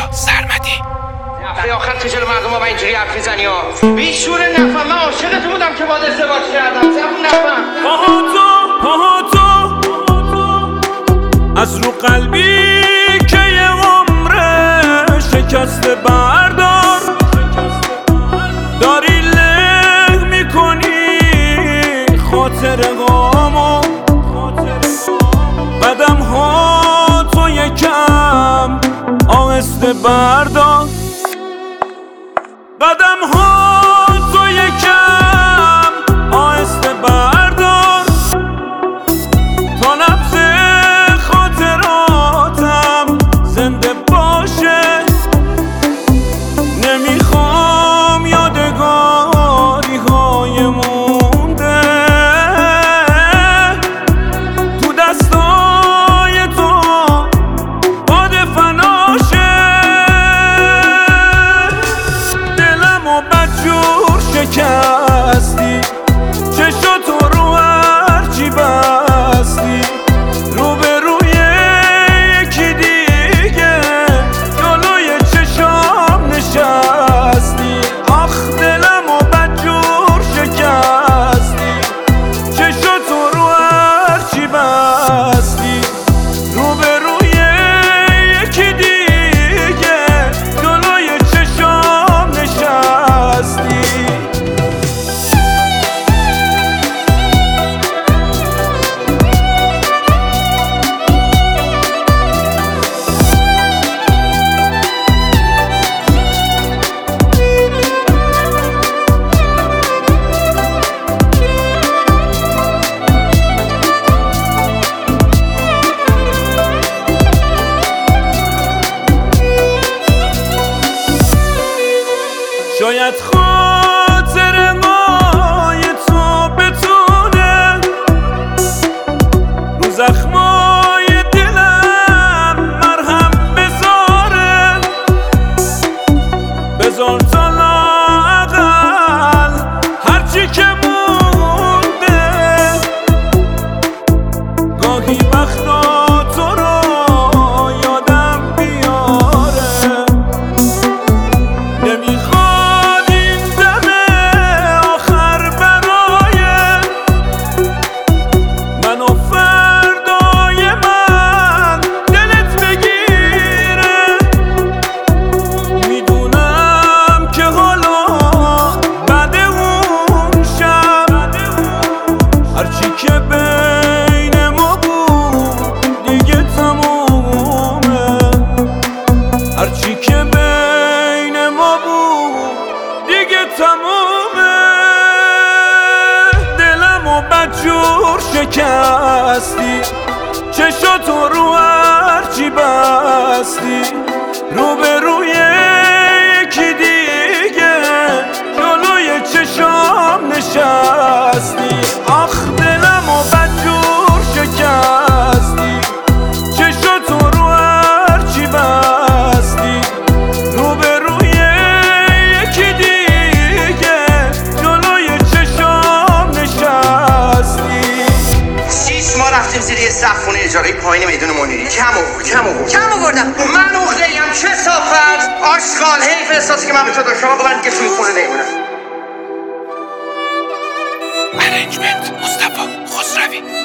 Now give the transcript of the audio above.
سرمدی هفته آخر تو جلو مردم با اینجوری حرف میزنی ها بیشور نفهم. من عاشقت بودم که باهات ازدواج کردم. زبون نفهم. پاها تو از رو قلبی که یه عمره شکسته بردار. داری له میکنی خاطر غامو. قدم ها تو یکم آهسته بردار. قدم ها تو یکم آهسته بردار تا نبض خاطراتم زنده باشه. نمیخوام یادگاری های مونده تو دستای تو باد فناشه. دلمو بدجور شکستی چشاتو رو هرچی بستی. روبروی یکی دیگه جلوی چشام نشستی. آخ دلمو بدجور شکستی چشاتو رو هرچی بستی. روبروی یکی دیگه جلوی چشام نشستی. شاید خاطر مای تو بتونه رو زخمای دلم مرهم بذاره. بذار تا لااقل هرچی که مونده گاهی وقتا تو رو یادم بیاره. نمیخوام هرچی که بین ما بود دیگه تمومه. هرچی که بین ما بود دیگه تمومه. دلمو بدجور شکستی چشاتو رو هرچی بستی. روبروی یکی دیگه جلوی چشام نشستی. آخ دلمو بدجور شکستی چشاتو رو هرچی بستی. روبروی یکی دیگه جلوی چشام نشستی. 6 ماه رفتیم زیر یه سقف خونه اجاره پایین میدون منیری. کم آوردم. من اخله‌ام چه صافت آشغال. حیف احساسی که من به تو داشتم. آقا من دیگه توی خونه نمیمونم. ارنجمنت مصطفی خسروی.